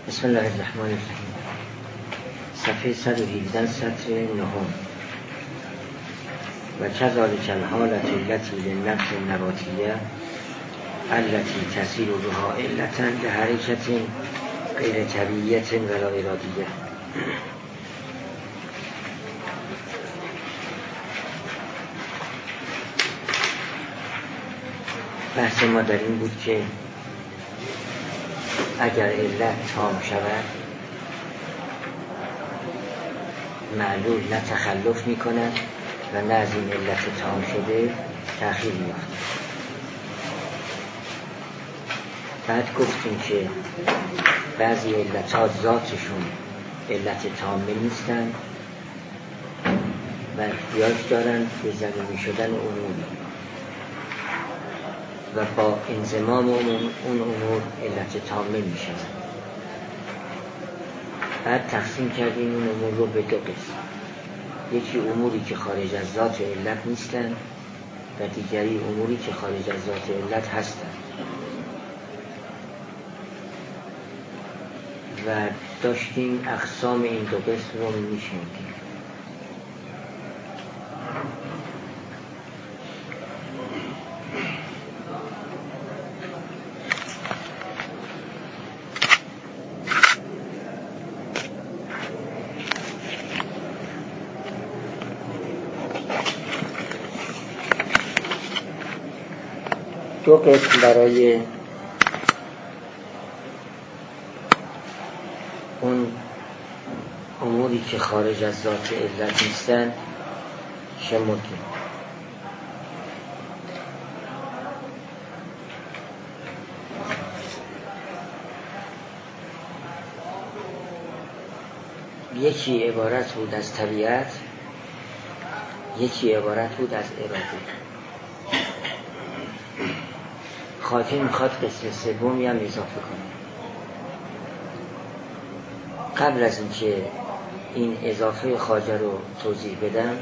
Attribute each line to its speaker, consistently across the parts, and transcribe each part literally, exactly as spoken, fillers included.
Speaker 1: بسم الله الرحمن الرحیم. صفحه صد و هفده سطر نهم. و کذالک الحالة التي للنفس النباتیه التي تصیر بها علة لحرکة غیر طبیعیة ولا ارادیه. بحث ما در این بود که اگر علت تام شود معلول نه تخلف می کند و نه از این علت تام شده تأخیر می یافت. بعد گفتیم که بعضی علتات ذاتشون علت تامه نیستن و احتیاج دارن به ضمیمی شدن امور و با انضمام اون امور علت تامه می شود. بعد تقسیم کردیم این امور رو به دو قسم. یکی اموری که خارج از ذات علت نیستن و دیگری اموری که خارج از ذات علت هستن و داشتیم اقسام این دو قسم رو می شنیدیم. دو قسم برای اون اموری که خارج از ذات علت نیستن شمردیم. یکی عبارت بود از طبیعت، یکی عبارت بود از اراده. خواجه میخواد قسم سومی هم اضافه کنه. قبل از اینکه این اضافه خواجه رو توضیح بدم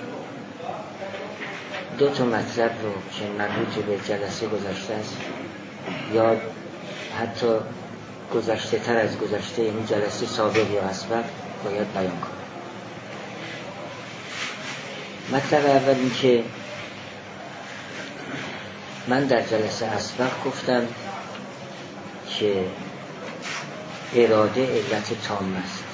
Speaker 1: دو تا مطلب رو که مربوط به جلسه گذشته است یا حتی گذشته تر از گذشته این جلسه سابق یا اسبق باید بیان کنم. مطلب اول این که من در جلسه اسبق گفتم که اراده علت تام است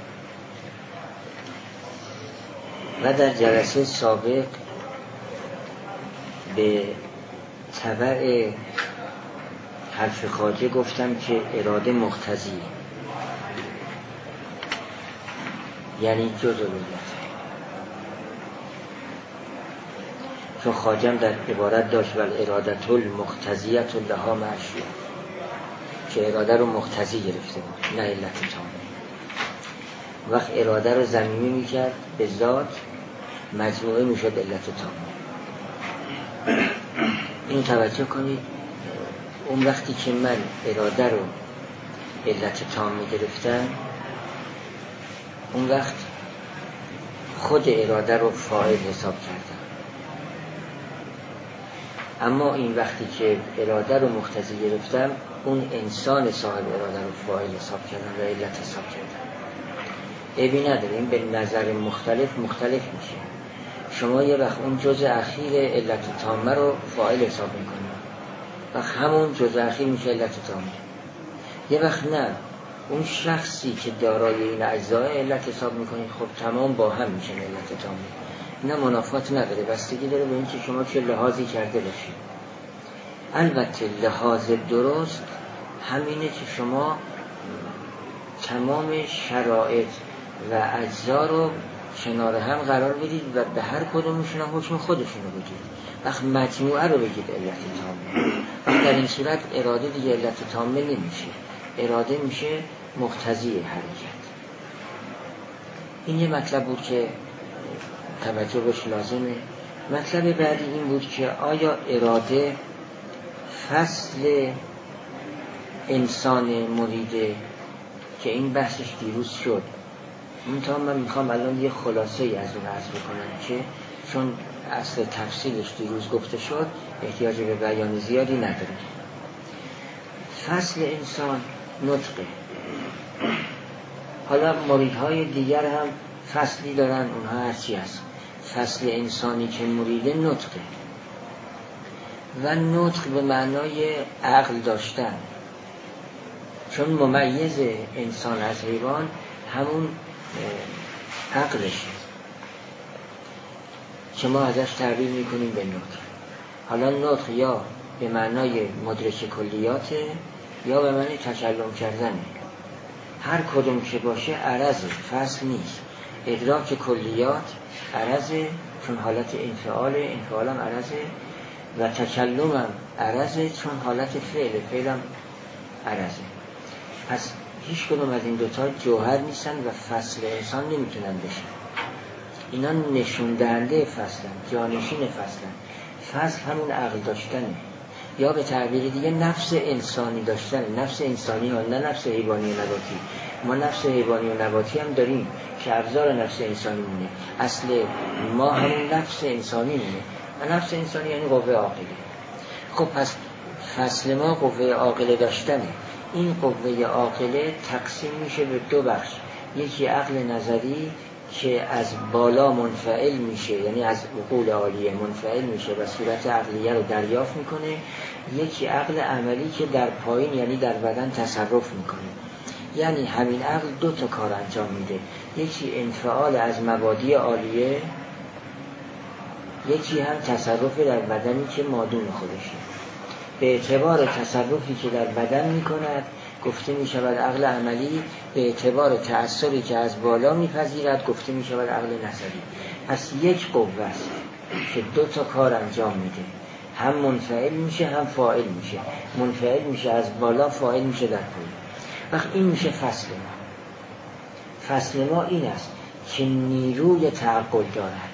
Speaker 1: و در جلسه سابق به تبع حرف خواجه گفتم که اراده مقتضی یعنی جز علت، چون خواجم در عبارت داشت ول ارادت المقتضیت لها معشوق که اراده رو مقتضی گرفته بود نه علت تامه. وقت اراده رو ضمیمه میکرد به ذات مجموعه میشد علت تامه. این توجه کنید. اون وقتی که من اراده رو علت تامه گرفتم اون وقت خود اراده رو فاعل حساب کردم. اما این وقتی که اراده رو مقتضی گرفتم اون انسان صاحب اراده رو فاعل حساب کردم و علت حساب کردم. عیبی نداره، این به نظر مختلف مختلف میشه. شما یه وقت اون جزء اخیر علت تامه رو فاعل حساب میکنید و همون جزء اخیر میشه علت تامه. یه وقت نه، اون شخصی که دارای این اجزای علت حساب میکنید خب تمام با هم میشه علت تامه. نه منافات نداره، بستگی داره به اینکه شما چه لحاظی کرده باشید. البته لحاظ درست همینه که شما تمام شرایط و اجزا رو کنار هم قرار بدید و به هر کدومشون حکم خودشون رو بگید. وقت مجموعه رو بگید علت تامه. وقت در این صورت اراده دیگه علت تامه نمیشه، اراده میشه مقتضی حرکت. این یه مطلب بود که توجه بهش لازمه. مطلب بعدی این بود که آیا اراده فصل انسان مریده که این بحثش دیروز شد. منتها من میخوام الان یه خلاصه ای از اون عرض بکنم که چون اصل تفصیلش دیروز گفته شد احتیاج به بیان زیادی نداره. فصل انسان نطقه حالا مریدهای دیگر هم فصلی دارن، اونها هرچی هست. فصل انسانی که مریده نطقه و نطق به معنای عقل داشتن، چون ممیز انسان از حیوان همون عقلشه که ما ازش تعبیر میکنیم به نطق. حالا نطق یا به معنای مدرک کلیاته یا به معنای تکلم کردنه. هر کدوم که باشه عرضه، فصل نیست. ادراک کلیات عرضه، چون حالت انفعال، انفعالم عرضه، و تکلمم عرضه چون حالت فعل، فعلم عرضه. پس هیچ کدوم از این دوتا جوهر نیستن و فصل انسان نمیتونن بشن. اینا نشون دهنده فصلن، جانشین فصلن. فصل همون عقل داشتنه، یا به تعبیر دیگه نفس انسانی داشتن. نفس انسانی ها، نه نفس حیوانی و نباتی. ما نفس حیوانی و نباتی هم داریم که ابزار نفس انسانی مونه. اصل ما همون نفس انسانی مونه و نفس انسانی یعنی قوه عاقله. خب پس فصل ما قوه عاقله داشتنه. این قوه عاقله تقسیم میشه به دو بخش. یکی عقل نظری که از بالا منفعل میشه، یعنی از عقول عالیه منفعل میشه و صورت عقلیه رو دریافت میکنه. یکی عقل عملی که در پایین یعنی در بدن تصرف میکنه. یعنی همین عقل دو تا کار انجام میده. یکی انفعال از مبادی عالیه، یکی هم تصرف در بدنی که مادون خودشه. به اعتبار تصرفی که در بدن میکند گفته می شود عقل عملی، به اعتبار تأثیری که از بالا میپذیرد گفته می شود عقل نظری. پس یک قوه است که دو تا کار انجام میده، هم منفعل میشه هم فاعل میشه. منفعل میشه از بالا، فاعل میشه در پایین. وقت این میشه فصل ما. فصل ما این است که نیروی تعقل دارد،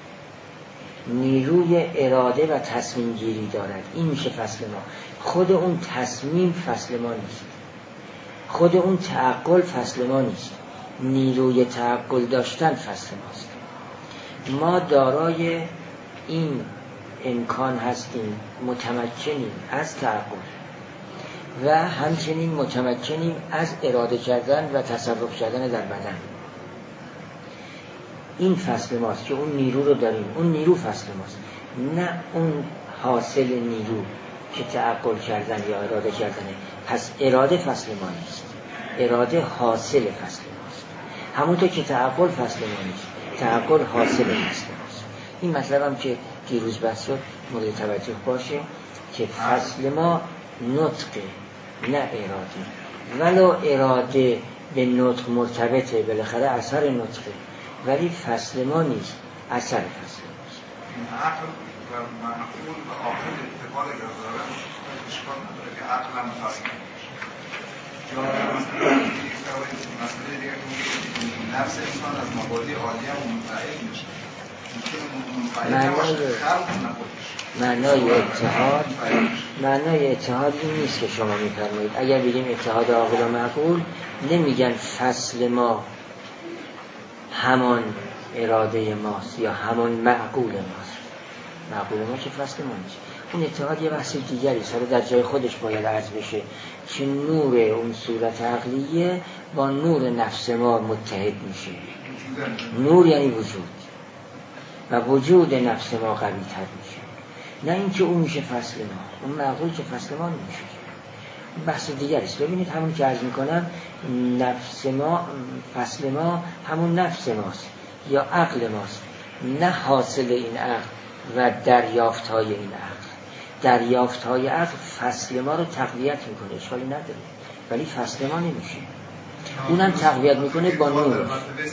Speaker 1: نیروی اراده و تصمیم گیری دارد. این میشه فصل ما. خود اون تصمیم فصل ما نیست، خود اون تعقل فصل ما نیست. نیروی تعقل داشتن فصل ماست. ما دارای این امکان هستیم، متمکنیم از تعقل و همچنین متمکنیم از اراده کردن و تصرف کردن در بدن. این فصل ماست که اون نیرو رو داریم. اون نیرو فصل ماست، نه اون حاصل نیرو که تعقل کردن یا اراده کردنه. پس اراده فصل ما نیست، اراده حاصل فصل ماست. همونطور که تعقل فصل ما نیست، تعقل حاصل فصل ماست. این مطلب هم که دیروز بحث شد مورد توجه باشه که فصل ما نطقه نه اراده. ولو اراده به نطق مرتبطه، بالاخره اثر نطقه، ولی فصل ما نیست، اثر فصل ماست.
Speaker 2: عقل و معقول و عاقل اتفاق دارن، اشکال نداره که عقل هم فصل مسئله دیگه که نفس انسان از مبادی عالی هم منفعل میشه.
Speaker 1: معنای اتحاد معنای اتحاد این نیست که شما میفرمایید. اگر بگیم اتحاد عاقل و معقول، نمیگن فصل ما همان اراده ماست یا همان معقول ماست. معقول ما که فصل ما نیست. اون اتحاد یه بحث دیگری سره در جای خودش باید عرض بشه که نور اون صورت عقلیه با نور نفس ما متحد میشه. نور یعنی وجود و وجود نفس ما قوی تر میشه، نه اینکه اون میشه فصل ما. اون معقول که فصل ما نمیشه. بحث دیگری است. ببینید همون که عرض میکنم، نفس ما فصل ما همون نفس ماست یا عقل ماست، نه حاصل این عقل و دریافت های این عقل. دریافت های عقل فصل ما رو تقویت میکنه، اشکالی نداره، ولی فصل ما نمیشه. اونم تقویت میکنه با نورش.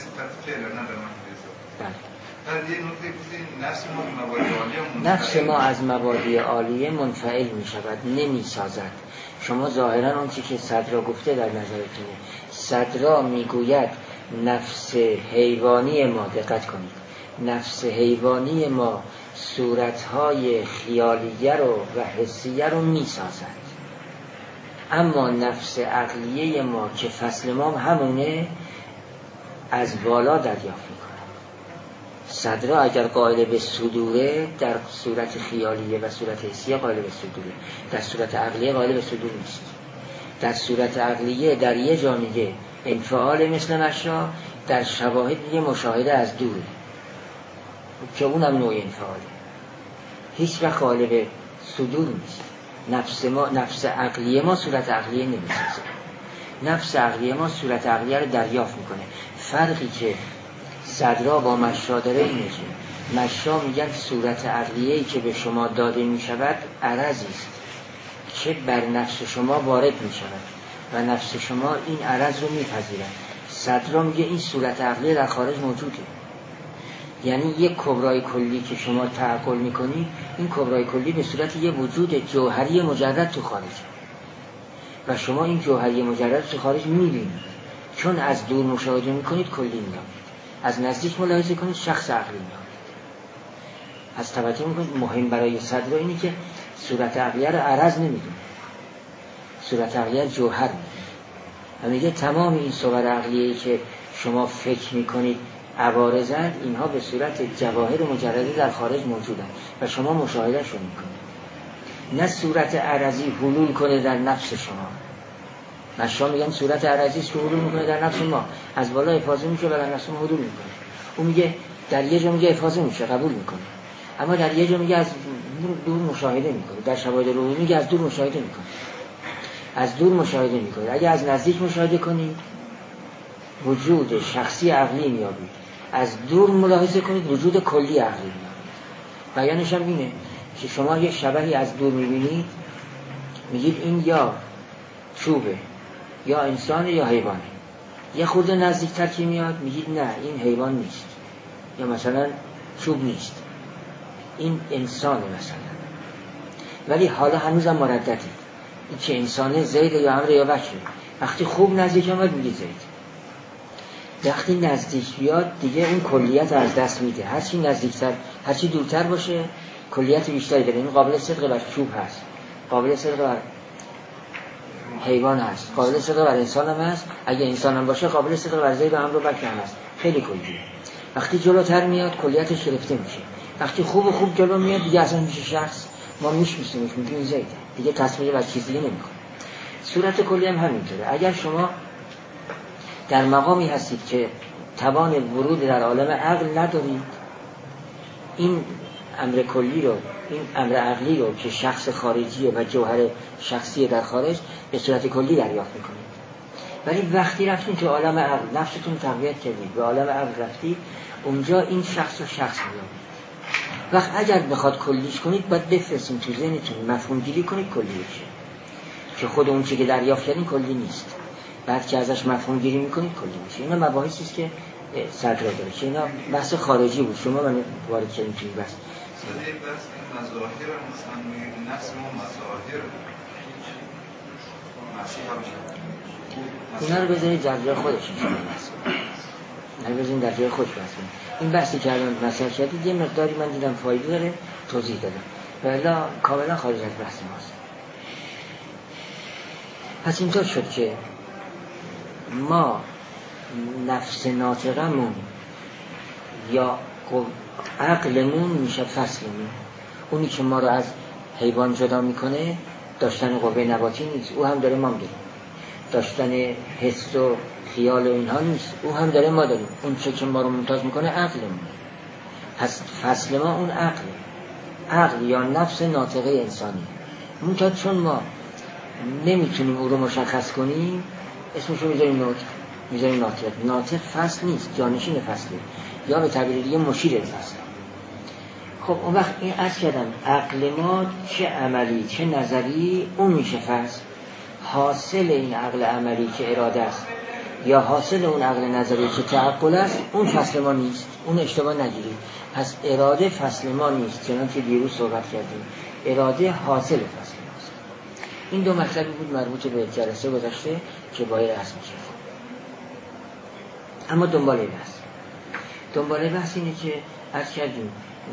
Speaker 1: نفس ما از مبادی عالیه منفعل می شود، نمی سازد. شما ظاهرا اون چی که صدرا گفته در نظرتونه. صدرا می گوید نفس حیوانی ما، دقت کنید، نفس حیوانی ما صورتهای خیالیه رو و حسیه رو می سازد، اما نفس عقلیه ما که فصل ما همونه از بالا دریافت میکنه. صدرا اگر قائل به صدوره در صورت خیالیه و صورت حسیه قائل به صدوره، در صورت عقلیه قائل به صدور نیست. در صورت عقلیه در یه جا میگه انفعال مثل مشا در شواهد یه مشاهده از دور که اونم نوع انفعاله، هیچ وقت غالب صدور نیست. نفس ما، نفس عقلیه ما صورت عقلیه نمیسازه، نفس عقلیه ما صورت عقلیه رو دریافت میکنه. فرقی که صدرا با مشا داره اینه که مشا میگن صورت عقلیه‌ای که به شما داده میشود عرضی است که بر نفس شما وارد میشود و نفس شما این عرض رو میپذیرد. صدرا میگه این صورت عقلیه در خارج موجوده، یعنی یک کبرای کلی که شما تعقل میکنی، این کبرای کلی به صورت یه وجود جوهری مجرد تو خارج و شما این جوهری مجرد تو خارج میبینید. چون از دور مشاهده میکنید کلی میابید، از نزدیک ملاحظه کنید شخص عقلی میابید. از توجه میکنید مهم برای صدر اینه که صورت عقلیه رو عرض نمیدونه، صورت عقلیه جوهر میدونه و میگه تمام این صور عقلیه‌ای که شما فکر میکنید عوارضند، اینها به صورت جواهر مجرده در خارج موجودند و شما مشاهده شون میکنید. نه صورت عرضی حلول کنه در نفس شما. مشا میگن صورت عرضی است که حلول میکنه در نفس ما، از بالا افاضه میشه و در نفس ما حلول میکنه. اون میگه در یه جا میگه افاضه میشه، قبول میکنه، اما در یه جا میگه از دور مشاهده میکنه. در شواهد روحی میگه از دور مشاهده میکنه، از دور مشاهده میکنه. اگه از نزدیک مشاهده کنید وجود شخصی عقلی میابید، از دور ملاحظه کنید وجود کلی عقلی میابید. بیانش هم اینه که شما یک شبحی از دور میبینید، میگید این یا چوبه یا انسان یا حیوانه. یه خورده نزدیکتر که میاد میگید نه این حیوان نیست، یا مثلا چوب نیست، این انسانه مثلا. ولی حالا هنوزم مرددید این که انسانه زید یا امر یا بکره. وقتی خوب نزدیک آمد میگید زید. وقتی نزدیک بیاد دیگه اون کلیت رو از دست میده. هرچی نزدیکتر، هرچی دورتر باشه کلیت بیشتری داره. این قابل صدق بر چوب هست، قابل صدق بر حیوان هست، قابل صدق بر انسان هم هست. اگه انسان هم باشه قابل صدق بر زید و امر و بکر هم هست. خیلی کلیه. وقتی جلوتر میاد کلیتش گرفته میشه. وقتی خوب و خوب جلو میاد دیگه اصلا میشه شخص، ما میشناسیمش، میگیم زیده، دیگه تصویر بر چیز دیگه نمیکنه. صورت کلی هم همینطوره. اگر شما در مقامی هستید که توان ورود در عالم عقل ندارید، این امر کلی رو، این امر عقلی رو که شخص خارجیه و جوهر شخصی در خارج به صورت کلی دریافت میکنید. ولی وقتی رفتید تو عالم عقل، نفستون تقویت کردید، به عالم عقل رفتید، اونجا این شخص و شخص میابید. وقت اگر بخواد کلیش کنید باید بفرستید تو ذهنتون، مفهوم گیری کنید کلی بشه، که خود اون چیزی که دریافت کردین کلی نیست. بعد که ازش مفهوم گیری میکنید کلی میشه. اینا مباحثی است که صدر داره که اینا بحث خارجی بود، شما من وارد کردیم توی بحث.
Speaker 2: صدای بحث این مظاهر مثلا میگه نفس ما مظاهر
Speaker 1: اینا رو بذارید در جای خودش اینا رو بذارید در جای خودش بحث کنید. این بحثی که الان مثلا کردید یه مقداری من دیدم فایده داره توضیح دادم ولی کاملا خارج از بحث ماست. پس اینطور شد که ما نفس ناطقمون یا عقلمون میشه فصلمون. اونی که ما رو از حیوان جدا میکنه داشتن قوه نباتی نیست، او هم داره ما داریم. داشتن حس و خیال و اینها نیست، او هم داره ما داریم. اون چه که ما رو ممتاز میکنه عقلمون. پس فصل ما اون عقل، عقل یا نفس ناطقه انسانی. منتها چون ما نمیتونیم او رو مشخص کنیم اسمشو میذاریم ناطق، میذاریم ناطق. ناطق فصل نیست، جانشین فصله، یا به تعبیر دیگه مشیر فصل. خب اون وقت این عرض کردم عقل ما چه عملی چه نظری اون میشه فصل. حاصل این عقل عملی که اراده است یا حاصل اون عقل نظری که تعقل است اون فصل ما نیست. اون اشتباه نگیرید. پس اراده فصل ما نیست، چنانچه دیروز صحبت کردیم. اراده حاصل فصل ماست. این دو مطلبی بود مربوط به جلسه گذشته که باید رسم میشه. اما دنباله بحث دنباله بحث اینه که عرض کردیم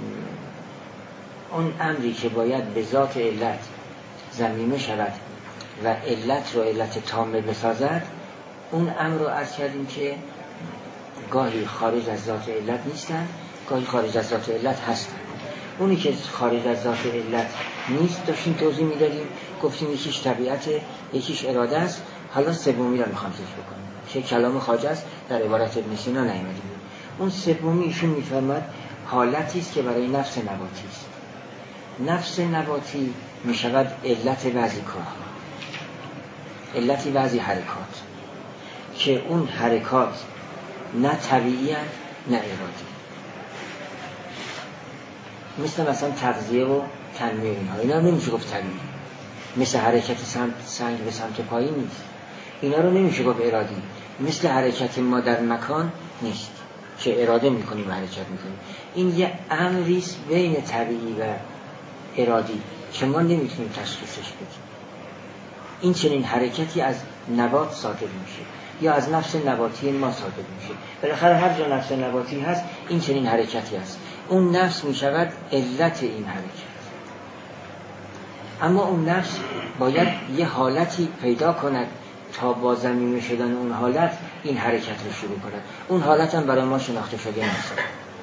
Speaker 1: اون امری که باید به ذات علت ضمیمه شود و علت رو علت تامه بسازد، اون امر رو عرض کردیم که گاهی خارج از ذات علت نیستن، گاهی خارج از ذات علت هستن. اونی که خارج از ذات علت نیست داشتیم توضیح میدادیم، گفتیم یکیش طبیعت، یکیش اراده است. حالا سومی رو میخوام ذکر بکنیم. که کلام خواجه است در عبارت ابن سینا نیامده بود. اون سومی ایشون میفرماد حالتی است که برای نفس نباتی است. نفس نباتی میشود علت بعضی کارها، علت بعضی حرکات که اون حرکات نه طبیعی هست نه ارادی، مثل مثلا تغذیه و تنمیه اینها، اینا نمیشه گفت طبیعی. مثل حرکت سمت سنگ به سمت پایین نیست، اینا رو نمیشه گفت ارادی. مثل حرکت ما در مکان نیست که اراده میکنیم و حرکت میکنیم. این یه امریست بین طبیعی و ارادی که ما نمیتونیم تشخیصش بدیم. این چنین حرکتی از نبات صادر میشه یا از نفس نباتی ما صادر میشه. بالاخره هر جا نفس نباتی هست این چنین حرکتی هست. اون نفس میشود علت این حرکت. اما اون نفس باید یه حالتی پیدا کند تا با ضمیمه شدن اون حالت این حرکت رو شروع کند. اون حالت هم برای ما شناخته شده نیست.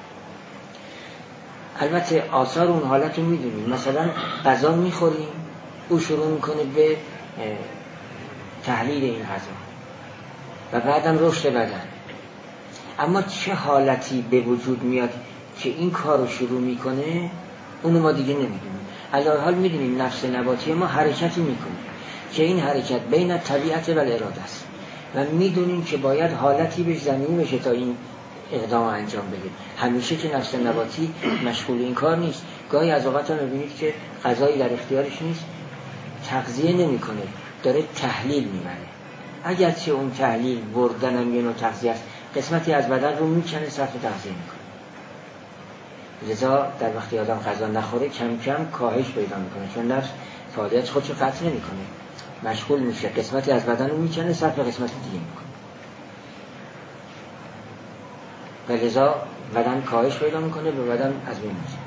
Speaker 1: البته آثار اون حالت رو میدونیم. مثلا غذا میخوریم، او شروع میکنه به تحلیل این غذا و بعدم رشد بدن. اما چه حالتی به وجود میاد که این کار رو شروع میکنه اونو ما دیگه نمیدونیم. علاوه حال میدونیم نفس نباتی ما حرکتی میکنه که این حرکت بین طبیعت و اراده است و میدونیم که باید حالتی بهش زمینی بشه تا این اقدام انجام بده. همیشه که نفس نباتی مشغول این کار نیست. گاهی از اوقات هم میبینید که غذایی در اختیارش نیست، تغذیه نمیکنه، داره تحلیل میبره. اگرچه اون تحلیل بردن هم یه نوع تغذیه است، قسمتی از بدن رو میکنه صرف تغذیه میکنه. لذا در وقتی آدم غذا نخوره کم کم کاهش پیدا میکنه، چون نفس فعالیت خودشو قطع نمیکنه، مشغول میشه، قسمتی از بدن رو میکنه صرف قسمت دیگه میکنه و لذا بدن کاهش پیدا میکنه، به بدن از بین میشه.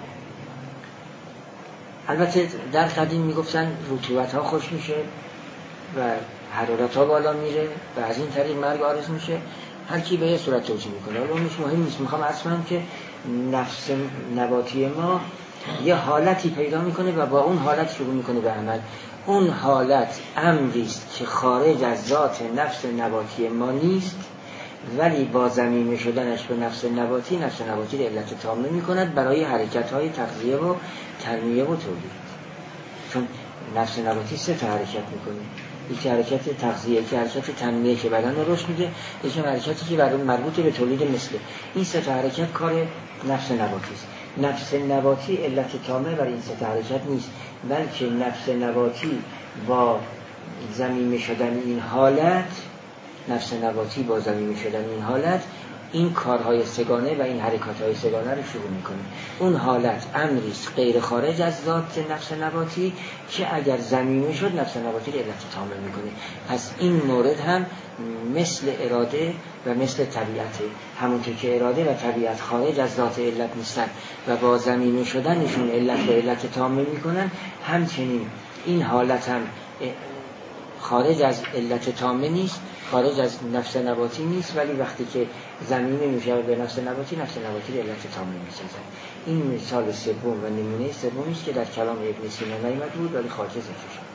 Speaker 1: البته در قدیم میگفتن رطوبت ها خوش میشه و حرارت ها بالا میره و از این طریق مرگ آرز میشه. هر کی به یه صورت توجیه میکنه، ولی اونش مهم نیست. میخوام عرض کنم که نفس نباتی ما یه حالتی پیدا میکنه و با اون حالت شروع میکنه به عمل. اون حالت امریست که خارج از ذات نفس نباتی ما نیست، ولی با ضمیمه شدنش به نفس نباتی، نفس نباتی رو علت تامه میکند برای حرکت های تغذیه و تنمیه و تولید. چون نفس نباتی سه تا حرکت میکنه، یکی حرکت تغذیه، یکی حرکت تنمیه که بدن رو رشد میده، یکی حرکتی که برای مربوط به تولید مثل. این سه تا حرکت کار نفس نباتی است. نفس نباتی علت تامه برای این سه تا حرکت نیست، بلکه نفس نباتی با ضمیمه شدن این حالت، نفس نباتی با ضمیمه شدن این حالت این کارهای سگانه و این حرکاتهای سگانه رو شروع میکنه. اون حالت امریست غیر خارج از ذات نفس نباتی که اگر ضمیمه شد نفس نباتی رو علت تامه میکنه. پس این مورد هم مثل اراده و مثل طبیعته، همونطور که اراده و طبیعت خارج از ذات علت نیستن و با ضمیمه شدنشون علت و علت تامه میکنن، همچنین این حالت هم خارج از علت تامه نیست، خارج از نفس نباتی نیست، ولی وقتی که ضمیمه میشه به نفس نباتی، نفس نباتی رو علت تامه میسازن. این مثال سوم و نمونه سومی است که در کلام ابن سینا نیامد بود ولی خارج ذکر شد.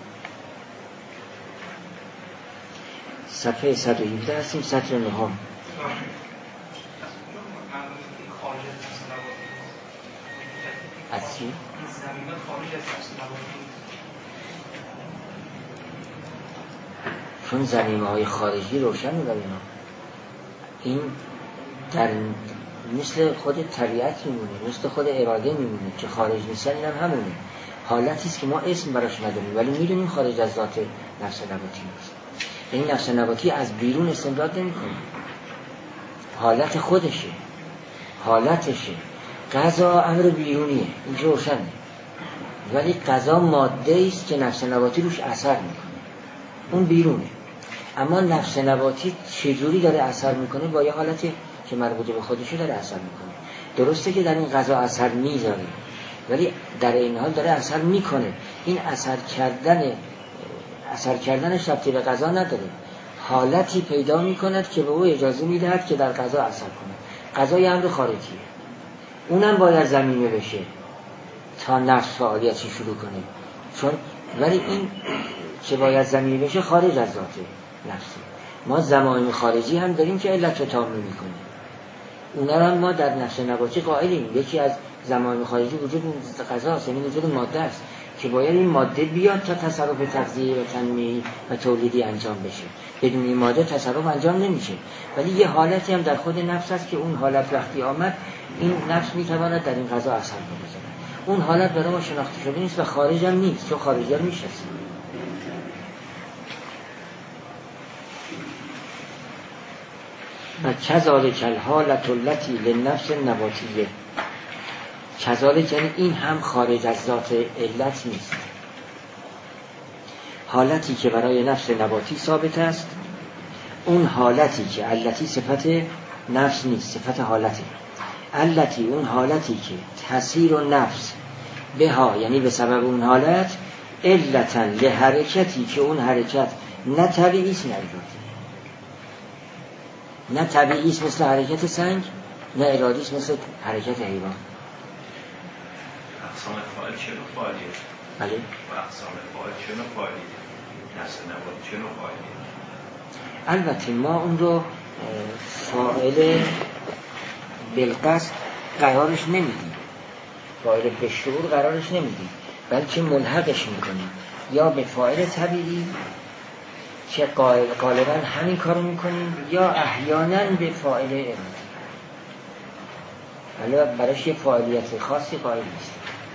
Speaker 1: صفحه صد و هفده هستیم، سطر نهم. از چی؟ چون ضمیمه های خارجی روشنه برای اینا. این در مثل خود طبیعت میمونه، مثل خود اراده میمونه که خارج نیستن. این هم همونه، حالتی است که ما اسم براش نداریم ولی میدونیم خارج از ذات نفس نباتی نیست. این نفس نباتی از بیرون استمداد نمیکنه، حالت خودشه، حالتشه. غذا امر بیرونیه، این روشنه، ولی غذا ماده است که نفس نباتی روش اثر میکنه، اون بیرونه. اما نفس نباتی چجوری داره اثر میکنه؟ با یه حالتی که مربوط به خودشه داره اثر میکنه. درسته که در این غذا اثر میذاره ولی در این حال داره اثر میکنه. این اثر کردن اثر کردنش ربطی به غذا نداره، حالتی پیدا میکند که به او اجازه میدهد که در غذا اثر کنه. غذا یه امر خارجیه، اونم باید ضمیمه بشه تا نفس فعالیتی شروع کنه. چون ولی این که باید ضمیمه بشه خارج از ذات نفسه. ما زمایم خارجی هم داریم که علت رو تام میکنه. اونا رو هم ما در نفس نباتی قائلیم. یکی از زمایم خارجی وجود غذاست، یعنی وجود ماده است که باید این ماده بیاد تا تصرف تغذیه و تنمیه و تولیدی انجام بشه. بدون این ماده تصرف انجام نمیشه. ولی یه حالتی هم در خود نفس هست که اون حالت وقتی آمد این نفس میتواند در این غذا اثر بگذاره. اون حالت برای ما شناخته شده نیست و خارج هم نیست، چون خارجی هم میشناسیم. و کذالک الحالة التي للنفس النباتیه، کذالک یعنی این هم خارج از ذات علت نیست، حالتی که برای نفس نباتی ثابت است، اون حالتی که التی صفت نفس نیست، صفت حالتی. التی اون حالتی که تسیر و نفس بها، یعنی به سبب اون حالت، علتا لحرکتی که اون حرکت نه طبیعی است نه ارادی، نه طبیعی است مثل حرکت سنگ، نه ارادی است مثل حرکت حیوان.
Speaker 3: اقسام فاعل چه نوع فاعلیه؟
Speaker 1: بله.
Speaker 3: و اقسام فاعل چه نوع فاعلیه؟ نفس نبات چه نوع فاعلیه؟
Speaker 1: البته ما اون رو فاعل بالقصد قرارش نمیدیم، فاعل به شعور قرارش نمیدیم، بلکه ملحقش میکنیم یا به فاعل طبیعی که غالبا همین کارو میکنیم، یا احیانا به فاعل ارادی. حالا برایش یه فاعلیت خاصی قائل نیست،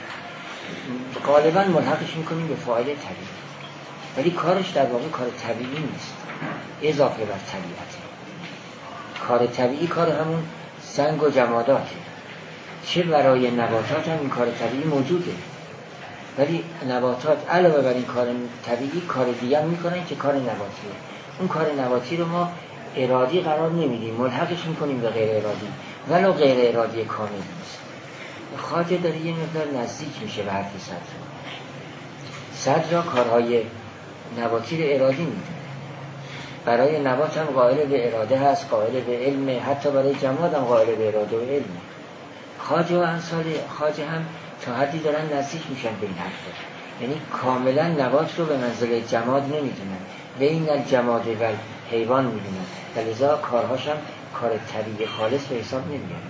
Speaker 1: غالبا ملحقش میکنیم به فاعل طبیعی، ولی کارش در واقع کار طبیعی نیست، اضافه بر طبیعت. کار طبیعی کار همون سنگ و جماداته، چه برای نباتات هم این کار طبیعی موجوده، ولی نباتات علاوه بر این کار طبیعی کار دیگه هم میکنن که کار نباتیه. اون کار نباتی رو ما ارادی قرار نمیدیم، ملحقش میکنیم به غیر ارادی، ولو غیر ارادی کامل نیست. خواجه داره یه مقدار نزدیک میشه به حرف صدر. صدر کارهای نباتی رو ارادی میدونه، برای نبات هم قائل به اراده هست، قائل به علم، حتی برای جماد هم قائل به اراده و علم. خواجه و امثال خواجه هم تا حدی دارن نزدیک میشن به این حرف، یعنی کاملا نبات رو به منزله جماد نمیدونن، بین الجماد و حیوان میدونن، لذا کارهاش هم کار طبیعی خالص به حساب نمیاد.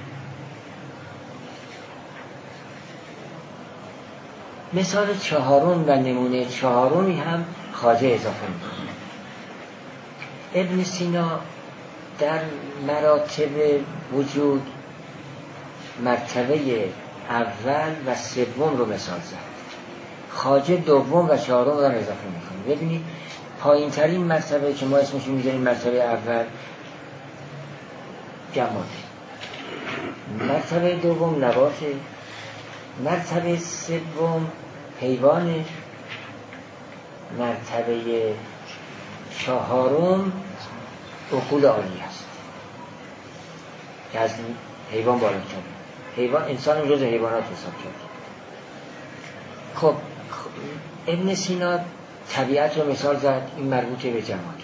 Speaker 1: مثال چهارم و نمونه چهارمی هم خواجه اضافه میکنه. ابن سینا در مراتب وجود مرتبه اول و سوم رو مثال زد، خواجه دوم و چهارم رو اضافه میکنه. ببینید پایین ترین مرتبه که ما اسمش میذاریم مرتبه اول جماد، مرتبه دوم نبات، مرتبه سوم حیوان، مرتبه چهارم عقول عالی است که از حیوان بالا کرد. حیوان انسان جز حیوانات حساب کرد. خب ابن سینا طبیعت رو مثال زد، این مربوط به جماده.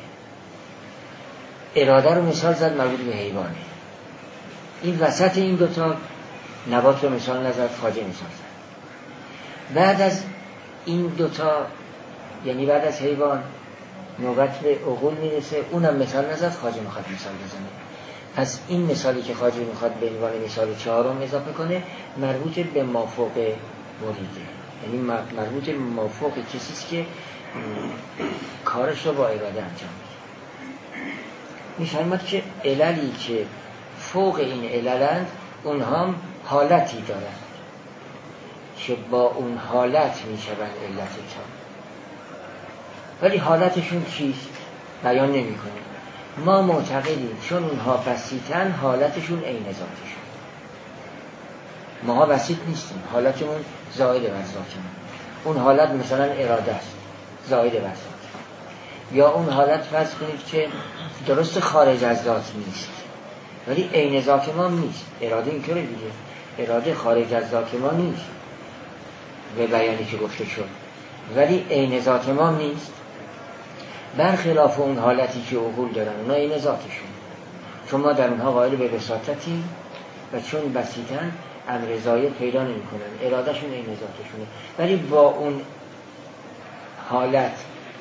Speaker 1: اراده رو مثال زد، مربوط به حیوانه. این وسط این دوتا نبات رو مثال نزد، خواجه مثال زد. بعد از این دوتا، یعنی بعد از حیوان نوبت به عقول میرسه، اونم مثال نزد، خواجه میخواد مثال بزنه. پس این مثالی که خواجه میخواد به عنوان مثال چهارم اضافه کنه مربوط به مافوق مریده، یعنی مربوط به مافوق کسیست که کارش رو با اراده انجام میده. میفرماد که عللی که فوق این عللند اونها هم حالتی دارند که با اون حالت میشوند علت تام، ولی حالتشون چیست بیان نمی کنیم. ما معتقدیم چون اونها بسیطن حالتشون عین ذاتشون، ماها بسیط نیستیم، حالتمون زائد بر ذاتمون. اون حالت مثلا اراده است، زائد بر ذات. یا اون حالت فرض کنید که درست خارج از ذات نیست ولی عین ذات ما نیست. اراده اینطوره دیگه، اراده خارج از ذات ما نیست به بیانی که گفته شد، ولی عین ذات ما نیست، برخلاف اون حالتی که عقول دارن، اونا عین ذاتشون، چون ما در اونها قائل به بساطتی و چون بسیطن امر زاید پیدا نمی کنن، ارادهشون عین ذاتشونه، ولی با اون حالت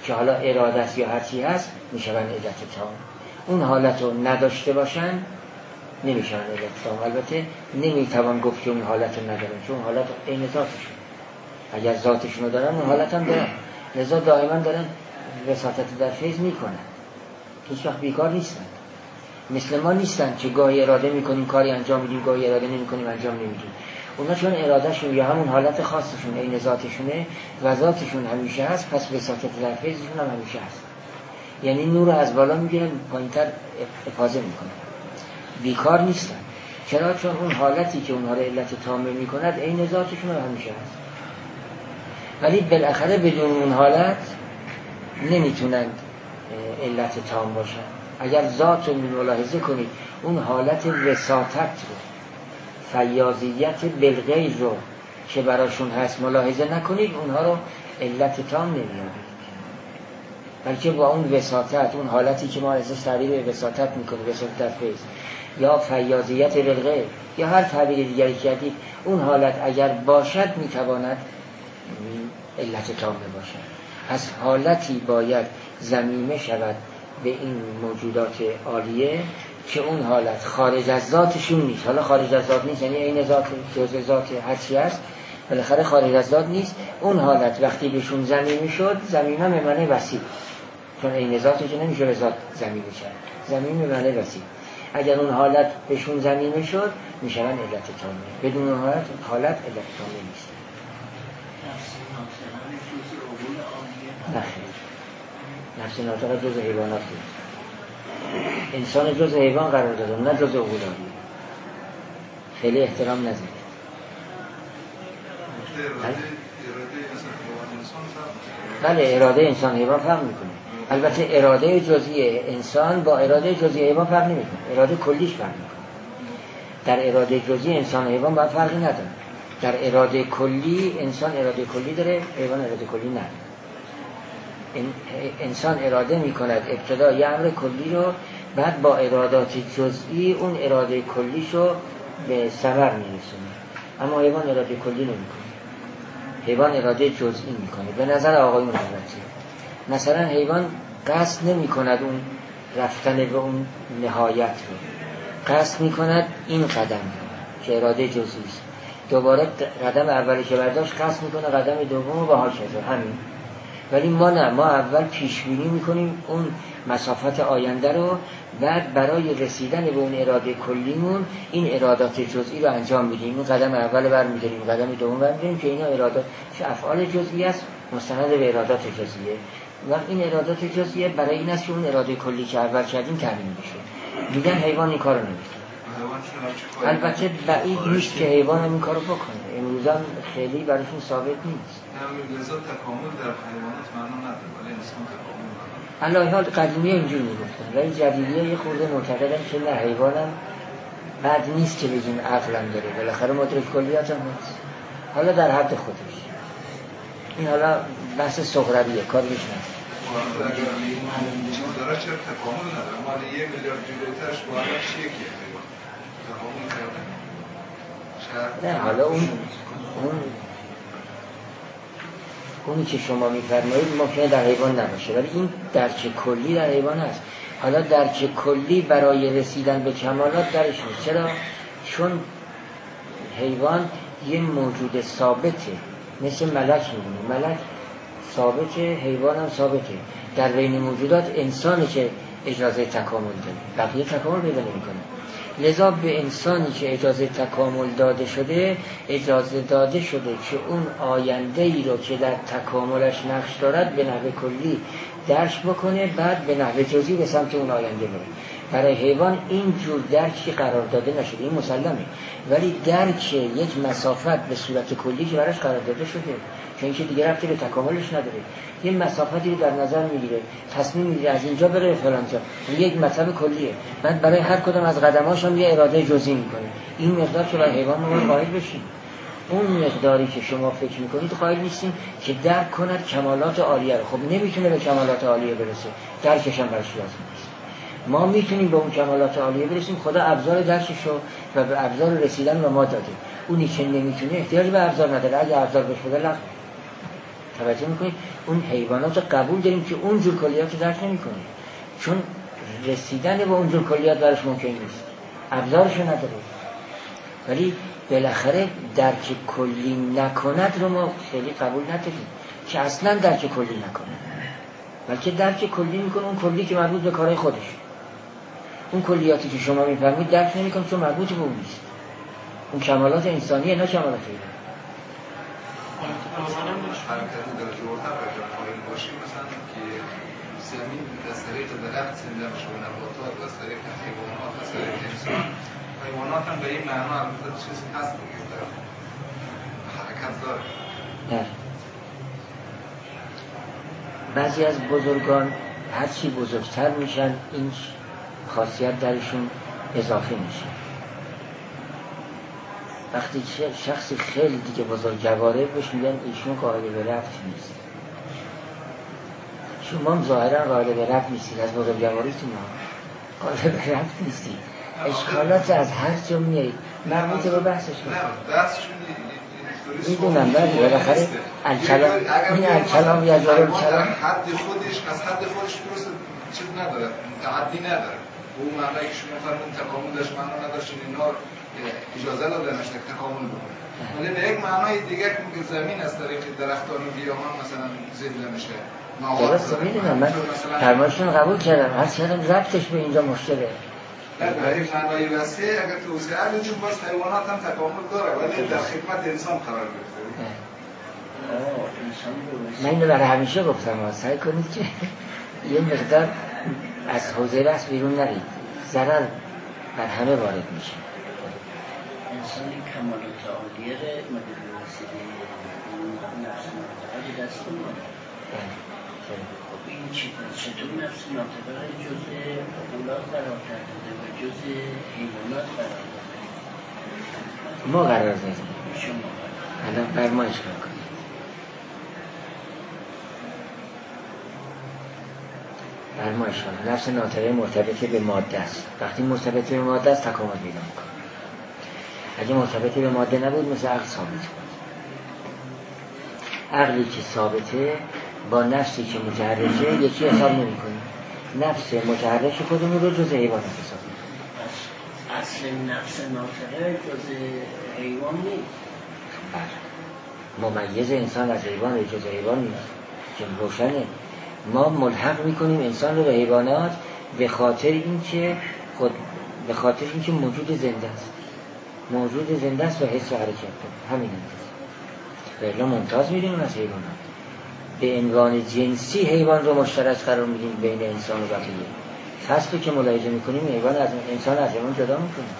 Speaker 1: که حالا ارادت یا هرچی هست میشون علت تام. اون حالت رو نداشته باشن نمیشن علت تام. البته نمیتوان گفت که اون حالت رو ندارن، چون اون حالت عین ذاتشون، اگر ذاتشون رو دارن اون حالت هم دارن، لذا دائما دارن وساطت در فیض میکنن، هیچ وقت بیکار نیستن. مثل ما نیستن که گاهی اراده میکنیم کاری انجام میدیم، گاهی اراده نمیکنیم انجام نمیدیم. اونا چون ارادهشون یا همون حالت خاصشون عین ذاتشونه و ذاتشون همیشه هست، پس وساطت در فیضشون هم همیشه هست. یعنی نور رو از بالا میگیرن پایینتر افاضه میکنن، بیکار نیستن. چرا؟ چون اون حالتی که اونها رو علت تامه میکند عین ذاتشون هم همیشه هست. ولی بالاخره بدون اون حالت نمیتونند علت تام باشن. اگر ذات رو ملاحظه کنید، اون حالت وساطت رو، فیاضیت بالغیب رو که براشون هست ملاحظه نکنید، اونها رو علت تام نمیارید، بلکه با اون وساطت، اون حالتی که ما ازش تعبیر وساطت میکنیم، وساطت در فیض یا فیاضیت بالغیب یا هر تعبیر دیگری کردید، اون حالت اگر باشد میتواند علت تام باشد. پس حالتی باید ضمیمه شود به این موجودات عالیه که اون حالت خارج از ذاتشون نیست. حالا خارج از ذات نیست یعنی عین ذات، جزء ذات هرچی هست، بالاخره خارج از ذات نیست. اون حالت وقتی بهشون ضمیمه شد، ضمیمه به معنی وسیع، چون عین ذاتش نمیشه به ذات ضمیمه شد، ضمیمه به معنی وسیع. اگر اون حالت بهشون ضمیمه شد میشن علت تامه، بدون اون حالت حالت علت تامه نیست. نخیر، نفس ناطقه جز حیوانات نیست. انسان جز حیوان قرار داده، نه جز عقول عالیه. خیلی احترام نزید. بله، اراده انسان حیوان فرق میکنه. البته اراده جزئی انسان با اراده جزئی حیوان فرق نمیکنه، اراده کلیش فرق میکنه. در اراده جزئی انسان حیوان باید فرقی نداره. در اراده کلی انسان اراده کلی داره، حیوان اراده کلی نداره. انسان اراده میکند ابتدا یه امر کلی رو، بعد با ارادات جزئی اون اراده کلیش رو به ثمر میرسونه. اما حیوان اراده کلی نمیکنه، حیوان اراده جزئی میکنه. به نظر آقایون البته مثلا حیوان قصد نمیکند اون رفتن به اون نهایت رو، قصد میکند این قدم که اراده جزئی است، دوباره قدم اولی که برداشت قصد میکنه قدم دوم رو باهاش هست، همین. ولی ما نه، ما اول پیش بینی میکنیم اون مسافت آینده رو، بعد برای رسیدن به اون اراده کلیمون این ارادات جزئی رو انجام میدیم. این قدم اول برمی‌داریم، قدم دوم برمی‌داریم که اینا ارادات افعال جزئی است مستند به ارادات جزئیه. وقت این ارادات جزئیه برای این است که اون اراده کلی که اول کردیم تامین بشه. میگن حیوان این کارو نمیکنه. البته بعید نیست که حیوان هم این کارو بکنه، امروزا خیلی براشون ثابت نیست.
Speaker 2: لذا تکامل در حیوانات معنا نداره، ولی انسان تکامل نداره.
Speaker 1: الان حال قدیمی اینجوری میگفتن، ولی جدیدی‌ها یه خورده معتقدن که نه، حیوانم بد نیست که بگیم عقلم داره، بالاخره مدرک کلیات هم هست، حالا در حد خودش. این حالا بحث صغرویه، کار نیست.
Speaker 2: چیز داره چرا تکامل نداره؟ ما یک میلیارد جلوترش باید چیه که تکامل کرده؟
Speaker 1: نه حالا اون اون اونی که شما میفرمایید ممکنه در حیوان نباشه، ولی این درک کلی در حیوان هست. حالا درک کلی برای رسیدن به کمالات درش نیست. چرا؟ چون حیوان یه موجود ثابته، مثل ملک میمونه، ملک ثابته، حیوان هم ثابته. در بین موجودات انسانی که اجازه تکامل داره، بقیه تکامل پیدا نمی‌کنه. لذا به انسانی که اجازه تکامل داده شده، اجازه داده شده که اون آینده ای رو که در تکاملش نقش دارد به نحو کلی درک بکنه، بعد به نحو جزئی به سمت اون آینده بره. برای حیوان این جور درکی قرار داده نشده، این مسلمه، ولی درک یک مسافت به صورت کلی که براش قرار داده شده، چون اینکه دیگه ربطی به تکاملش نداره. یه مسافتی رو در نظر میگیره، تصمیم میگیره از اینجا بره فلان جا، یک مطلب کلیه، بعد برای هر کدوم از قدماش هم یه اراده جزئی میکنه. این مقدار که برای حیوان ما قائل بشیم. اون مقداری که شما فکر میکنید قائل نیستین که درک کند کمالات عالیه رو. خب نمیتونه به کمالات عالیه برسه، درکش هم براش لازم نیست. ما میتونیم به اون کمالات عالیه برسیم، خدا ابزار درکش رو و به ابزار رسیدن به ما داده. اونی که نمیتونه احتیاج به ابزار نداره، اگه ابزار بهش بده لغو. توجه میکنید اون حیوانات رو قبول داریم که اونجور کلیات رو درک نمیکنیم، چون رسیدن به اونجور کلیات براش ممکن نیست، ابزارشو نداره. ولی بالاخره درک کلی نکند رو ما خیلی قبول نداریم که اصلا درک کلی نکنه، بلکه درک کلی میکنه اون کلی که مربوط به کارهای خودش. اون کلیاتی که شما میفرمایید درک نمیکنه چون مربوط به اون نیست. اون کمالات انسانیه نه کمالات ایران.
Speaker 2: مثلا حرکت در جورتر اگر فایل باشیم، مثلا که زمین از طریق درخت زنده میشه و نباتات و از طریق حیوانات و از طریق انسان. حیوانات هم به این معنا البته چیزی هست دیگه در حرکت داره.
Speaker 1: نه. بعضی از بزرگان هرچی بزرگتر میشن این خاصیت درشون اضافه میشه. وقتی شخصی خیلی دیگه بزرگواره بهش میگن ایشون قائل به رفت نیست. شما هم ظاهرا قائل به رفت نیستید، از بزرگواریتون قائل به رفت نیستید. اشکالات از هر جا میایید مربوط به بحثش
Speaker 2: کنید. بحثشون
Speaker 1: میدونم ولی بالاخره الکلام این الکلام یا جارو الکلام
Speaker 2: حد خودش از حد خودش درست چیز نداره، تعدی نداره. اون معنی که شما فرمودید تکامل داشت معنا نداشت، اینا اجازه داده نشه تکامل بکنه. ولی به یک معنای دیگه که زمین از طریق درختان و گیاهان مثلا زنده میشه.
Speaker 1: درسته میدونم، من فرمایشتون قبول کردم، هر چقدر ضبطش به اینجا مشکله.
Speaker 2: نه در یک معنای وسیع اگر توسعه بدیم چون باز حیوانات هم تکامل داره ولی در خدمت انسان قرار گرفته.
Speaker 1: من اینو برای همیشه گفتم سعی کنید که یه مقدار از حوزه بحث بیرون نرید، ضرر بر همه وارد میشه.
Speaker 4: انسانی کمالات عالیه را مدل رسیده نفس ناطقه دست کنه. خب این چطور نفس ناطقه را جز اولاد قرار کرده و جز حیوانات قرار داده؟
Speaker 1: ما قرار دادیم.
Speaker 4: شما
Speaker 1: الان فرمایش کنید. فرمایش کنید. نفس ناطقه مرتبط به ماده است. وقتی مرتبط به ماده است تکامل پیدا می‌کنه. اگه مرتبط به ماده نبود مثل عقل ثابت بود. عقلی که ثابته با نفسی که متحرکه یکی حساب نمی کنیم. نفس متحرک خودمون رو جز حیوان حساب کنیم.
Speaker 4: اصل نفس ناطقه جز حیوان نیست.
Speaker 1: ممیز انسان از حیوان جز حیوان نیست که روشنه. ما ملحق میکنیم انسان رو به حیوانات به خاطر اینکه خود به خاطر اینکه موجود زنده است، موجود زنده است و حس و حرکت کنه، همین است. به الا ممتاز میدیم از حیوانات. به عنوان جنسی حیوان رو مشترک قرار میدیم بین انسان و بقیه. فصلی که ملاحظه میکنیم حیوان از انسان از حیوان جدا میکنیم.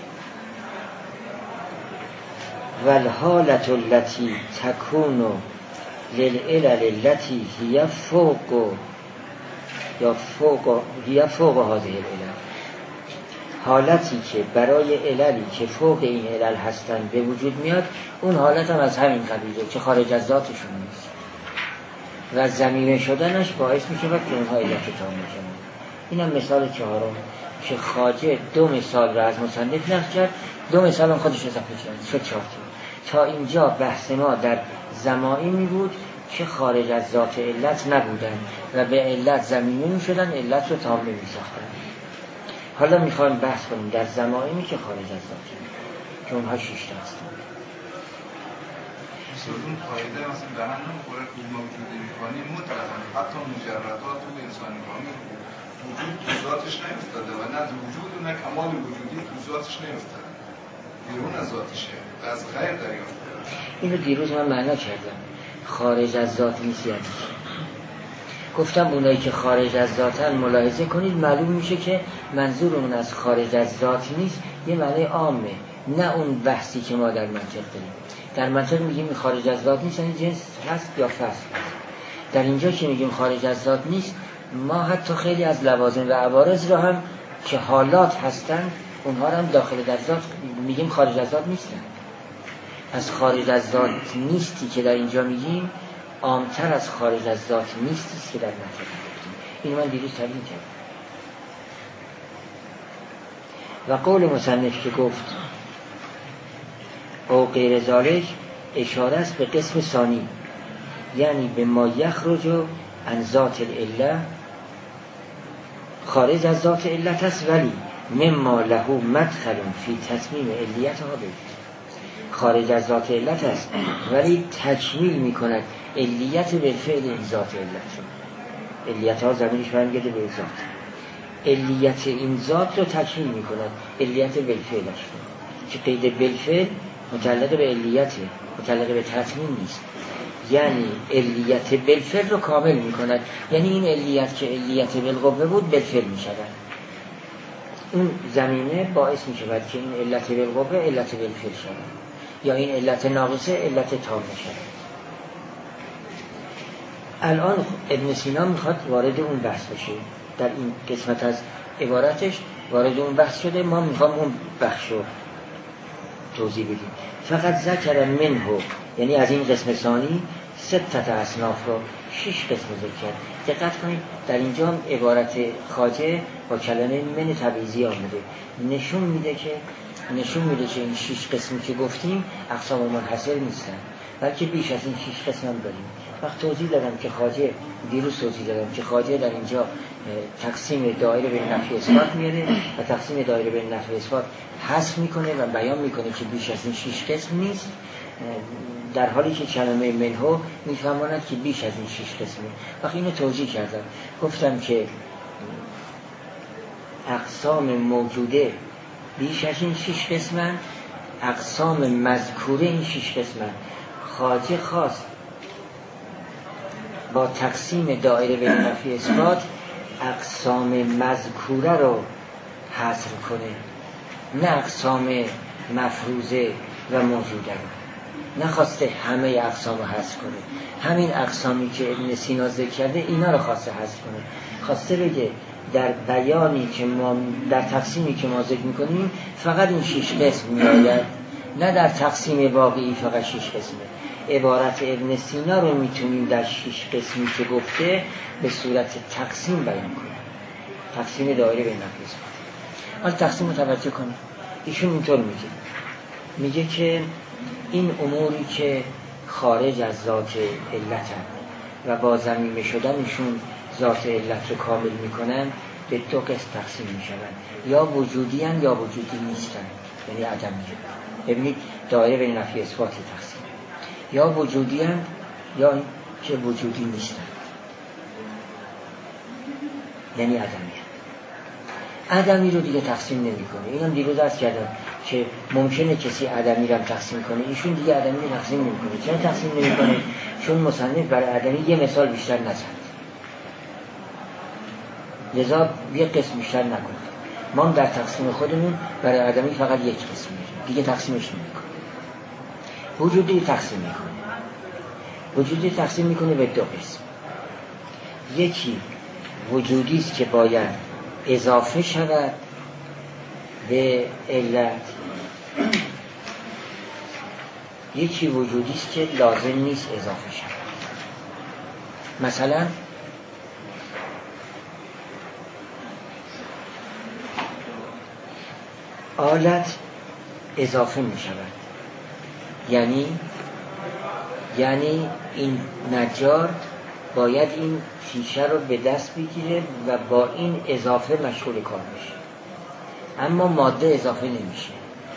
Speaker 1: والحالة التي تكون للعلل التي هي فوق یا فوق هي فوق هذه العلل، حالتی که برای عللی که فوق این علل هستن به وجود میاد، اون حالت هم از همین قبیله که خارج از ذاتشون نیست و ضمیمه شدنش باعث میشه که اونها علت تام میشن. این هم مثال چهارم که خواجه دو مثال را از مصنف نقل کرد، دو مثال هم خودش اضافه کرد، شد چهار تا. تا اینجا بحث ما در ضمائمی بود که خارج از ذات علت نبودن و به علت ضمیمه میشدن، علت رو تام نمیساختن. حالا میخوایم بحث کنیم در ضمائمی که خارج از ذات که اونها شش تا هستن.
Speaker 2: اون قاعده مثلا به هم نمیخوره که موجود میکنی مطلقا حتی مجردات و انسانی کامی وجود تو ذاتش نیفتاده و نه وجود و نه کمال وجودی تو ذاتش نیفتاده، بیرون از ذاتشه و از غیر دریافت کرده.
Speaker 1: اینو دیروز من معنا کردم. خارج از ذات نیست یعنی گفتم اونایی که خارج از ذاتن ملاحظه کنید معلوم میشه که منظور اون از خارج از ذات نیست یه معنی عامه، نه اون بحثی که ما در منطق داریم. در منطق میگیم خارج از ذات نیست یعنی جنس هست یا فصل هست. در اینجا که میگیم خارج از ذات نیست، ما حتی خیلی از لوازم و عوارض رو هم که حالات هستن اونها رو هم داخل در ذات میگیم خارج از ذات نیستن. از خارج از ذات نیستی که در اینجا میگیم عامتر از خارج از ذات نیستی که در منطق گفتیم. این من دیروز تبیین کردم. و قول مصنف که گفت او غیر ذالک اشاره است به قسم ثانی یعنی به ما یخرج عن ذات العله، خارج از ذات علت است، ولی مما له مدخل فی تتمیم علیتها به، خارج از ذات علت است ولی تکمیل میکند علیت بالفعل این ذات علت رو. علیت ها زمینش برمیگرده به ذات، علیت این ذات رو تکمیل میکند علیت بالفعلش رو، که قید بالفعل متعلق به علیته، متعلق به تتمیم نیست. یعنی علیت بالفعل رو کامل میکند، یعنی این علیت که علیت بالقوه بود بالفعل میشود. اون زمینه باعث میشود که این علت بالقوه علت بالفعل شود، یا این علت ناقصه علت تام شود. الان ابن سینا میخواد وارد اون بحث بشه، در این قسمت از عبارتش وارد اون بحث شده، ما میخوام اون بخش رو توضیح بدیم. فقط ذکر منه، یعنی از این قسم ثانی ستت اصناف رو شش قسم ذکر کرد. دقت کنید در اینجا عبارت خواجه با کلمه من تبعیضی آمده، نشون میده که نشون میده که این شش قسمی که گفتیم اقسام منحصر نیستن، بلکه بیش از این شش قسم هم داریم. وقت توضیح دادم که خواجه، دیروز توضیح دادم که خواجه در اینجا تقسیم دایره به نفی اثبات میاره و تقسیم دایره به نفی اثبات حذف میکنه و بیان میکنه که بیش از این شش قسم نیست، در حالی که کلمه منهو میفهماند که بیش از این شش قسمه. وقتی اینو توضیح کردم گفتم که اقسام موجوده بیش از این شش قسمن، اقسام مذکوره این شش قسمن. خواجه خواست با تقسیم دایره به نفی اثبات اقسام مذکوره رو حصر کنه، نه اقسام مفروضه و موجوده رو. نخواسته همه اقسام رو حذف کنه، همین اقسامی که ابن سینا ذکر کرده اینا رو خواسته حذف کنه. خواسته بگه در بیانی که ما، در تقسیمی که ما ذکر میکنیم فقط این شش قسم میآید، نه در تقسیم واقعی فقط شش قسمه. عبارت ابن سینا رو میتونیم در شش قسمی که گفته به صورت تقسیم بیان کنیم، تقسیم دایره به نفی اثبات. حالا تقسیم رو توجه کنیم، ایشون اینطور میگه میگه که این اموری که خارج از ذات علت و با ضمیمه شدنشون ذات علت رو کامل میکنن به دو قسم تقسیم میشن، یا وجودی هن یا وجودی نیستن، یعنی عدمی. ببینید دایره به نفی اثباتی تقسیم، یا وجودی هن یا که وجودی نیستن، یعنی عدمی. عدمی رو دیگه تقسیم نمی کنه. اینم دیروز عرض کردم که ممکنه کسی عدمی رو تقسیم کنه، ایشون دیگه عدمی رو تقسیم نمی کنه. چرا تقسیم نمی کنه؟ چون مصنف برای عدمی یه مثال بیشتر نزد، لذا یه قسم بیشتر نکنه. ما در تقسیم خودمون برای عدمی فقط یک قسم میگیم، دیگه تقسیمش نمی کنه. وجودی تقسیم میکنه، وجودی تقسیم میکنه به دو قسم. یکی وجودی است که باید اضافه شود به علت، یکی وجودی است که لازم نیست اضافه شود. مثلا آلت اضافه می شود، یعنی یعنی این نجار باید این شیشه رو به دست بگیره و با این اضافه مشغول کار میشه، اما ماده اضافه نمیشه.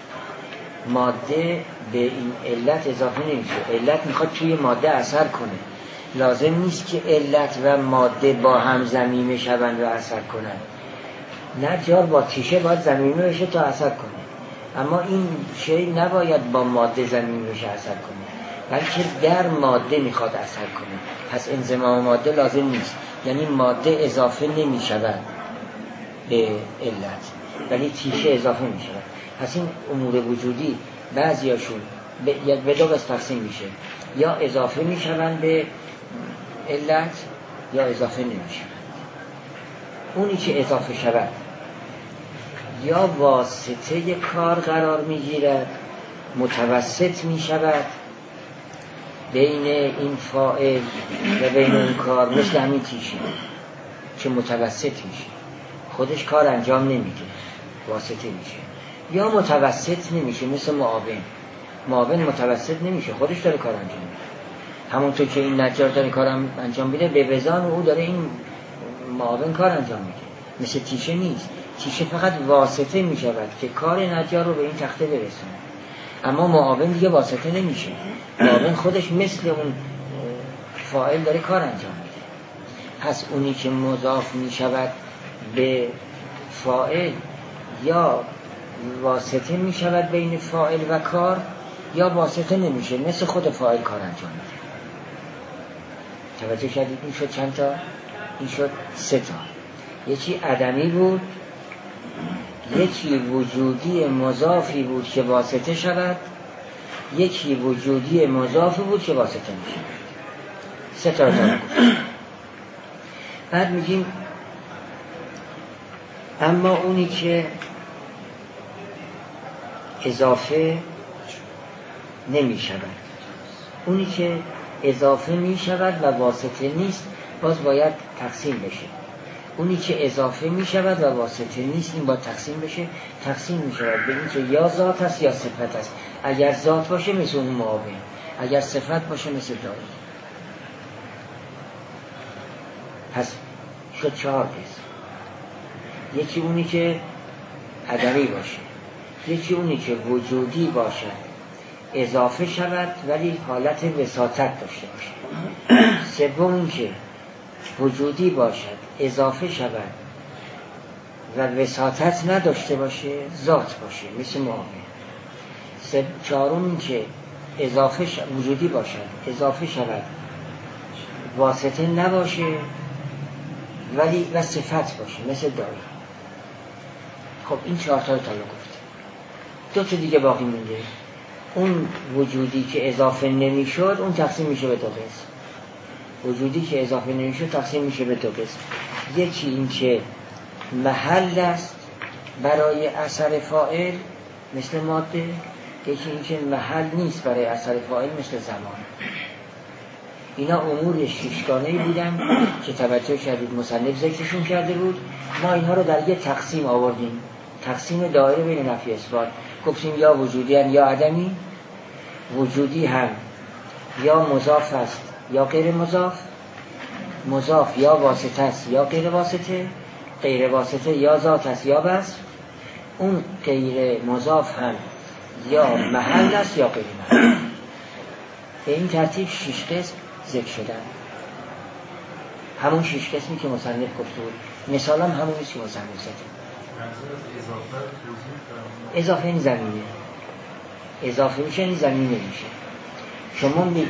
Speaker 1: ماده به این علت اضافه نمیشه، علت میخواد توی ماده اثر کنه. لازم نیست که علت و ماده با هم ضمیمه شوند و اثر کنن. نجار با تیشه باید ضمیمه بشه تا اثر کنه، اما این شی نباید با ماده ضمیمه بشه اثر کنه، بلکه در ماده میخواد اثر کنه. پس انضمام ماده لازم نیست، یعنی ماده اضافه نمی شود به علت ولی تیشه اضافه می شود. پس این امور وجودی بعضیاشون به دو قسم تقسیم میشه، یا اضافه می شوند به علت یا اضافه نمی شوند. اونی که اضافه شود یا واسطه کار قرار می گیرد، متوسط می شود بین این فاعل و بین این کار، مثل همین تیشه که متوسط میشه، خودش کار انجام نمیده، واسطه میشه. یا متوسط نمیشه مثل معاون، معاون متوسط نمیشه، خودش داره کار انجام میده. همونطور که این نجار داره کارم انجام میده به وزان او داره این معاون کار انجام میده. مثل تیشه نیست، تیشه فقط واسطه میشود که کار نجار رو به این تخته برسونه، اما معاون دیگه واسطه نمیشه. معاون خودش مثل اون فاعل داره کار انجام میده. پس اونی که مضاف میشود به فاعل یا واسطه میشود بین فاعل و کار یا واسطه نمیشه، مثل خود فاعل کار انجام میده. توجه کردید؟ این شد چند تا؟ این شد سه تا. یکی عدمی بود، یکی وجودی مضافی بود که واسطه شود، یکی وجودی مضافی بود که واسطه میشه. سه تا رو دارم. بعد میگیم اما اونی که اضافه نمی شود، اونی که اضافه می شود و واسطه نیست باز باید تقسیم بشه. اونی که اضافه می شود و واسطه نیست این باید تقسیم بشه. تقسیم می شود به این که یا ذات است یا صفت است. اگر ذات باشه مثل اون معاون، اگر صفت باشه مثل داری. پس شد چهار قسم. یکی اونی که عدمی باشه، یکی اونی که وجودی باشد اضافه شود ولی حالت وساطت داشته باشه. سوم که وجودی باشد اضافه شود و وساطت نداشته باشه، ذات باشه مثل معاون. چهارم که اضافه ش... وجودی باشد اضافه شود واسطه نباشه ولی و صفت باشه مثل داری. خب این چهار تا رو تا گفت. دو تا دیگه باقی مونده. اون وجودی که اضافه نمیشد اون تقسیم میشه به دو قسم. وجودی که اضافه نمیشد تقسیم میشه به دو قسم. یکی این که محل است برای اثر فاعل مثل ماده، یکی این که محل نیست برای اثر فاعل مثل زمان. اینا امور ششگانه‌ای بودن که توجه کردید مصنف ذکرشون کرده بود. ما اینها رو در یک تقسیم آوردیم، تقسیم دایره بین نفی اثبات. گفتیم یا وجودی هم یا عدمی. وجودی هم یا مضاف است یا غیر مضاف، مضاف یا واسطه است یا غیر واسطه، غیر واسطه یا ذات است یا بس. اون غیر مضاف هم یا محل است یا غیر محل. به این ترتیب شش قسم ذکر شدن. همون شش قسمی که مصنف گفته بود. مثال هم همون نیست که مصنف زده. اضافه این زمینه اضافه میشه این زمینه میشه. شما می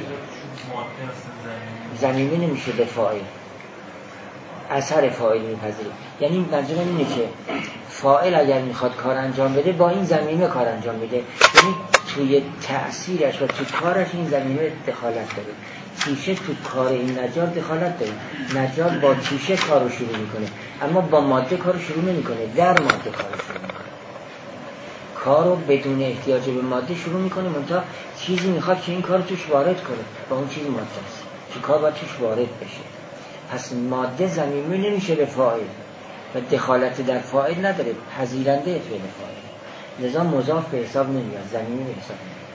Speaker 1: زمینه نمیشه به فاعل، اثر فاعل میپذیره. یعنی منظورم اینه که فاعل اگر میخواد کار انجام بده با این زمینه کار انجام بده، یعنی توی تأثیرش و توی کارش این زمینه دخالت داره. تیشه تو کار این نجار دخالت داره. نجار با تیشه کارو شروع میکنه اما با ماده کارو شروع نمیکنه، در ماده کارو شروع میکنه. کارو بدون احتیاج به ماده شروع میکنه، منتها چیزی میخواد که این کارو توش وارد کنه با اون چیز ماده است که کار باید توش وارد بشه. پس ماده زمینه نمیشه به فاعل و دخالت در فاعل نداره، پذیرنده فعل فاعل. لذا مضاف به حساب نمیاد، زمینه به حساب نمیاد.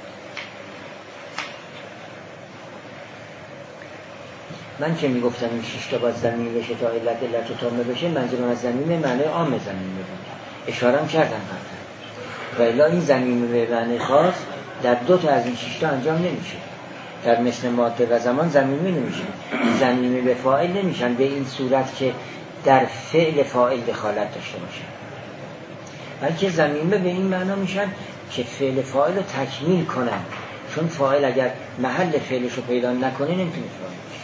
Speaker 1: من که میگفتم این شش تا باید زمینه بشه تا علت علت تامه بشه، منظورم از زمینه معنی عام زمینه بود، اشارم کردم قبلا. و الا این زمینه به معنی خاص در دو تا از این شش تا انجام نمیشه. در مثل ماده و زمان زمینه نمیشه، زمینه به فاعل نمیشن به این صورت که در فعل فاعل دخالت داشته باشن، بلکه زمینه به این معنا میشن که فعل فاعل رو تکمیل کنن. چون فاعل اگر محل فعلش رو پیدا نکنه نمیتونه فاعل بشه.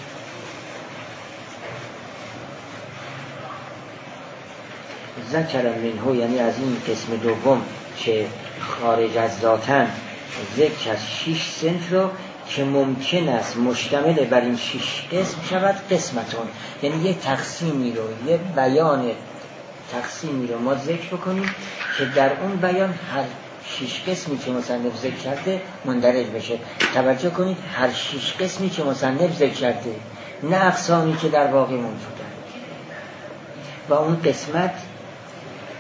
Speaker 1: ذکر منه یعنی از این قسم دوم که خارج از ذاتن ذکر از شش صنف رو که ممکن است مشتمل بر این شش قسم شود قسمتون، یعنی یه تقسیمی رو یه بیان تقسیمی رو ما ذکر بکنیم که در اون بیان هر شش قسمی که مصنف ذکر کرده مندرج بشه. توجه کنید هر شش قسمی که مصنف ذکر کرده، نه اقسامی که در واقع موجودن. و اون قسمت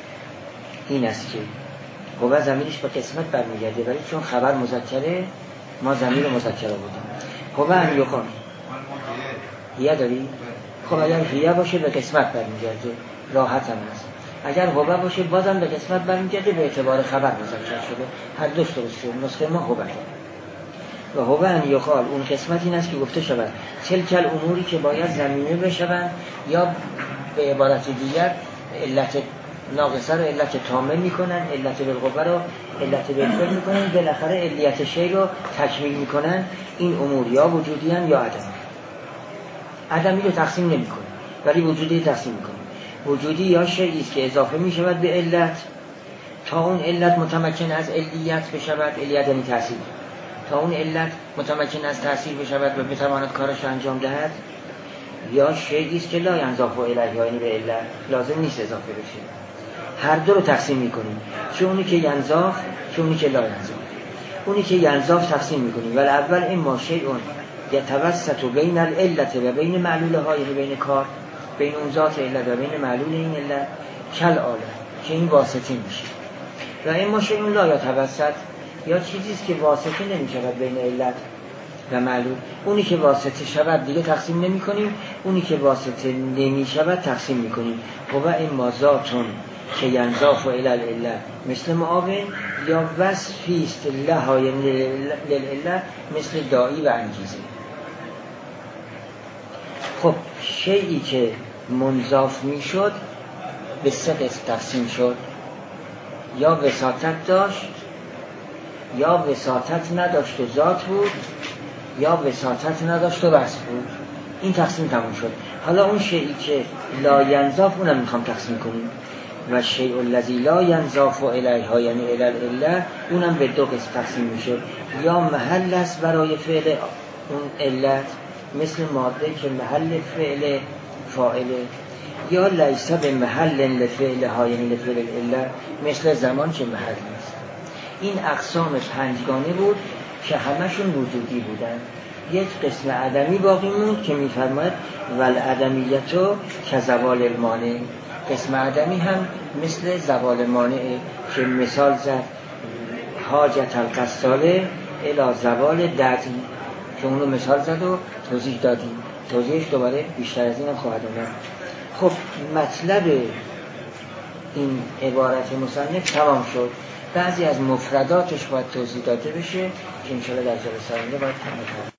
Speaker 1: این است که قوه ضمیرش به قسمت برمیگرده، ولی چون خبر مذکره ما ضمیر مذکر بودیم. هو ان یقال هیه داری؟ خب اگر هیه باشه به قسمت برمیگرده، راحت هم هست. اگر هو باشه بازم به قسمت برمیگرده، به اعتبار خبر مذکر شده. هر دوش درسته. نسخه ما هو و هو ان یقال اون قسمت این است که گفته شود تلکل اموری که باید ضمیمه بشوند، یا به عبارت دیگر علت ناقصه رو علت تامه میکنن، علت بالقوه رو علت بالفعل میکنن، بالاخره علیت شی رو تکمیل میکنن. این امور یا وجودی هن یا عدمی. عدمی رو تقسیم نمیکنن ولی وجودی تقسیم میکنن. وجودی یا شیئی است که اضافه میشود به علت تا اون علت متمکن از علیت بشود، علیت یعنی تاثیر، تا اون علت متمکن از تاثیر بشود و بتواند کارش انجام دهد. یا شیئی است که لا ینضاف الیه، یعنی به علت لازم نیست اضافه بشه. هر دو رو تقسیم میکنیم، چه اونی که ینضاف چه اونی که لا ینضاف. اونی که ینضاف تقسیم میکنیم ولی اول این ما شیء یتوسط بین العلت و بین معلوله ها، یعنی بین کار، بین اون ذات علت و بین معلول این علت، کل آله که این واسطه میشه. و این ما شیء لا یتوسط، یا چیزیست که واسطه نمیشود بین علت و معلول. اونی که واسطه شود دیگه تقسیم نمی کنیم، اونی که واسطه نمی شود تقسیم می کنیم. و این ما ذاتون که ینضاف الی العلت مثل معاون، یا وصفیست لها للعلت مثل داعی و انگیزه. خب شیئی که منضاف می شد به سه قسم تقسیم شد، یا وساطت داشت، یا وساطت نداشت و ذات بود، یا وساطت نداشت و وصف بود. این تقسیم تموم شد. حالا اون شیئی که لا ینضاف اونم میخوام تقسیم کنیم. و شیء الذی لا ینضاف الیها یعنی الی العلت، اونم به دو قسم تقسیم میشه. یا محل است برای فعل اون علت مثل ماده که محل فعل فاعله، یا لیس به محل لفعل ها یعنی لفعل العلت مثل زمان که محل نیست. این اقسام پنجگانه بود که همشون وجودی بودن. یک قسم عدمی باقی موند که میفرماید والعدمیتو که زوال المانع. قسم عدمی هم مثل زوال مانع که مثال زد حاجت القصاله الی زوال دعی، که اونو مثال زد و توضیح دادیم. توضیحش دوباره بیشتر از این هم خواهد اومد. خب مطلب این عبارت مصنف تمام شد. بعضی از مفرداتش باید توضیح داده بشه که انشاءالله در جلسه آینده باید تمام.